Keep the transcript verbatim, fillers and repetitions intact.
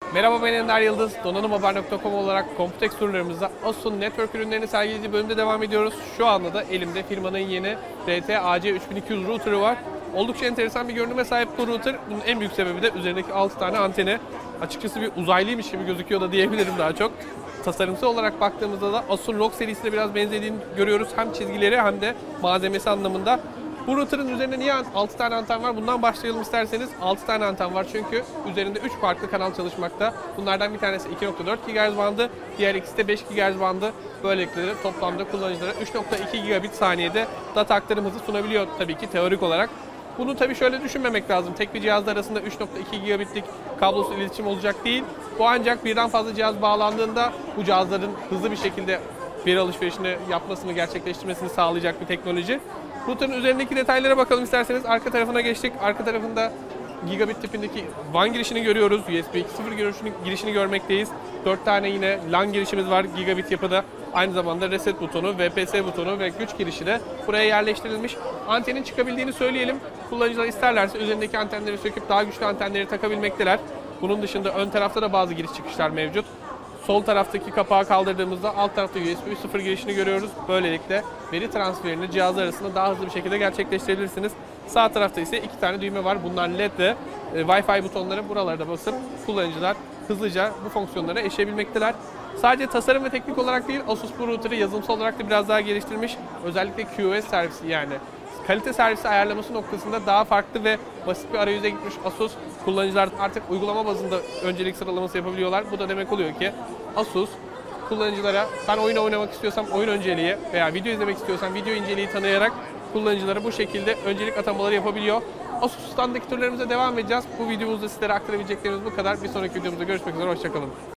Merhaba, ben Ender Yıldız. donanım haber nokta com olarak Computex turlarımızda Asus'un Network ürünlerini sergilediği bölümde devam ediyoruz. Şu anda da elimde firmanın yeni R T A C üç bin iki yüz router'ı var. Oldukça enteresan bir görünüme sahip bu router. Bunun en büyük sebebi de üzerindeki altı tane anteni. Açıkçası bir uzaylıymış gibi gözüküyor da diyebilirim daha çok. Tasarımsal olarak baktığımızda da Asus'un R O G serisine biraz benzediğini görüyoruz. Hem çizgileri hem de malzemesi anlamında. Bu router'ın üzerinde niye altı tane anten var? Bundan başlayalım isterseniz. altı tane anten var çünkü üzerinde üç farklı kanal çalışmakta. Bunlardan bir tanesi iki nokta dört gigahertz bandı, diğer ikisi de beş gigahertz bandı. Böylelikle de toplamda kullanıcılara üç nokta iki gigabit saniyede data aktarım hızı sunabiliyor tabii ki teorik olarak. Bunu tabii şöyle düşünmemek lazım. Tek bir cihazla arasında üç nokta iki gigabitlik kablosuz iletişim olacak değil. Bu ancak birden fazla cihaz bağlandığında bu cihazların hızlı bir şekilde veri alışverişini yapmasını, gerçekleştirmesini sağlayacak bir teknoloji. Router'ın üzerindeki detaylara bakalım isterseniz. Arka tarafına geçtik. Arka tarafında gigabit tipindeki WAN girişini görüyoruz. U S B iki nokta sıfır girişini, girişini görmekteyiz. dört tane yine LAN girişimiz var gigabit yapıda. Aynı zamanda reset butonu, V P S butonu ve güç girişi de buraya yerleştirilmiş. Antenin çıkabildiğini söyleyelim. Kullanıcılar isterlerse üzerindeki antenleri söküp daha güçlü antenleri takabilmekteler. Bunun dışında ön tarafta da bazı giriş çıkışlar mevcut. Sol taraftaki kapağı kaldırdığımızda alt tarafta U S B üç nokta sıfır girişini görüyoruz. Böylelikle veri transferini cihazlar arasında daha hızlı bir şekilde gerçekleştirebilirsiniz. Sağ tarafta ise iki tane düğme var. Bunlar L E D ve e, Wi-Fi butonları, buralarda basıp kullanıcılar hızlıca bu fonksiyonlara erişebilmekteler. Sadece tasarım ve teknik olarak değil, Asus bu router'ı yazılımsal olarak da biraz daha geliştirmiş. Özellikle Q o S servisi, yani kalite servisi ayarlaması noktasında daha farklı ve basit bir arayüze gitmiş Asus. Kullanıcılar artık uygulama bazında öncelik sıralaması yapabiliyorlar. Bu da demek oluyor ki Asus kullanıcılara ben oyun oynamak istiyorsam oyun önceliği veya video izlemek istiyorsam video inceliği tanıyarak kullanıcılara bu şekilde öncelik atamaları yapabiliyor. Asus standdaki turlarımıza devam edeceğiz. Bu videomuzda sizlere aktarabileceklerimiz bu kadar. Bir sonraki videomuzda görüşmek üzere. Hoşçakalın.